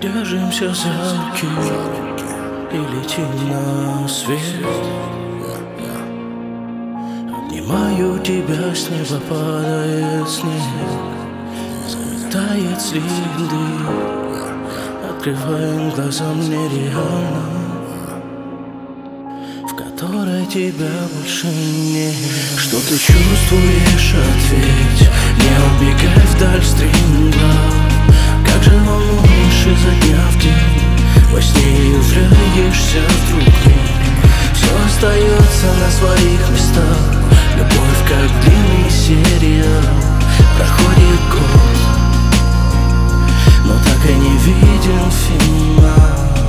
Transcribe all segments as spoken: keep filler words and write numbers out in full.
Держимся за руки и летим на свет. Обнимаю тебя, с неба падает снег, заметает следы. Открываем глаза, мне реально, в которой тебя больше нет. Что ты чувствуешь, ответь, не убегай вдаль стремглав. Как же волнуешь изо дня в день, во сне являешься вдруг мне. Все остается на своих местах, любовь как длинный сериал. Проходит год, но так и не виден финал.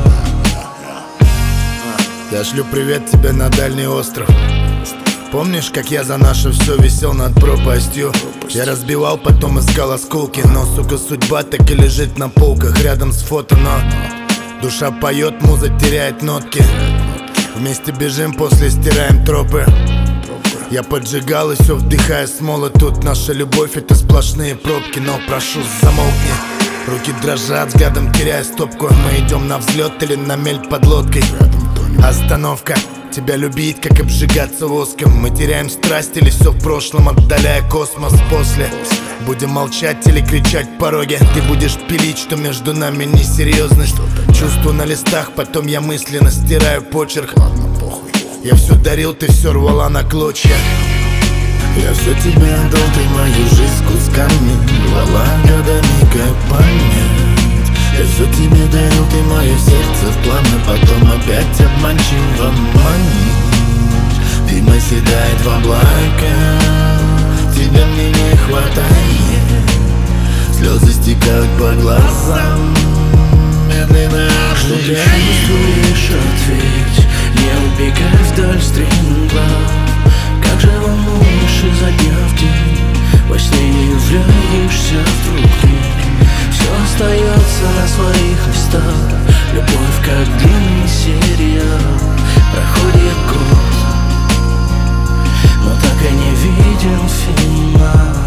Я шлю привет тебе на дальний остров. Помнишь, как я за наше все висел над пропастью? Я разбивал, потом искал осколки, но, сука, судьба так и лежит на полках рядом с фото, но душа поет, муза теряет нотки. Вместе бежим, после стираем тропы. Я поджигал и все вдыхая смолы. Тут наша любовь — это сплошные пробки. Но прошу, замолкни. Руки дрожат, взглядом теряя стопку. Мы идем на взлет или на мель под лодкой. Остановка. Тебя любить, как обжигаться воском. Мы теряем страсть или все в прошлом, отдаляя космос после. Будем молчать или кричать в пороге. Ты будешь пилить, что между нами несерьезность. Чувствую на листах, потом я мысленно стираю почерк. Я все дарил, ты все рвала на клочья. Я все тебе отдал, ты мою жизнь кусками рвала годами, как память. Я все тебе дарил, ты мое сердце в пламя, потом опять обманчиво манишь. Дым оседает в облаках, тебя мне не хватает. Слезы стекают по глазам, медленно. Что ты чувствуешь, ответь, не убегай вдаль стремглав. Как же волнуешь изо дня в день, во сне являешься вдруг мне. Все остается на своих местах, любовь как длинный сериал. Проходит год, но так и не виден финал.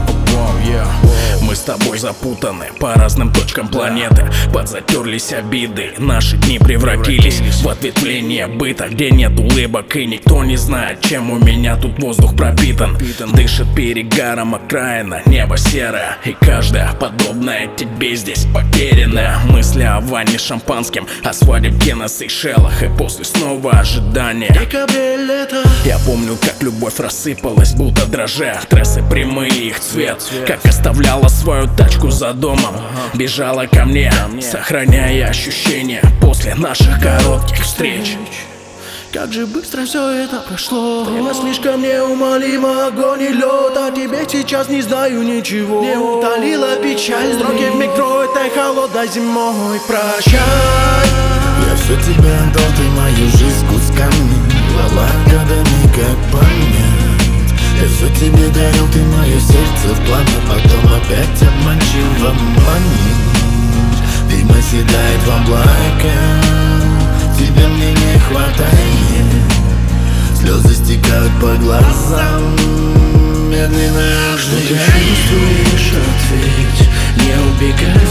Мы с тобой запутаны по разным точкам планеты. Подзатерлись обиды, наши дни превратились в ответвление быта, где нет улыбок и никто не знает, чем у меня тут воздух пропитан. Дышит перегаром окраина, небо серое, и каждая подобная тебе здесь потерянная. Мысли о ванне шампанским, о свадебке на Сейшелах, и после снова ожидания. Я помню, как любовь рассыпалась, будто дрожжи. Трессы прямые, их цвет, как оставляла свою тачку за домом. Бежала ко мне, сохраняя ощущения после наших коротких встреч. Как же быстро все это прошло. Время слишком неумолимо, огонь и лед. О тебе сейчас не знаю ничего. Не утолила печаль, строки в метро этой холодной зимой. Прощай. Я все тебе отдал, ты мою жизнь кусками рвала годами, как память. Я все тебе дарил, ты мое сердце в пламя, потом опять обманчиво манишь. Дым оседает в облаках, тебя мне не хватает. Слезы стекают по глазам, медленно. Что ты чувствуешь, ответь, не убегай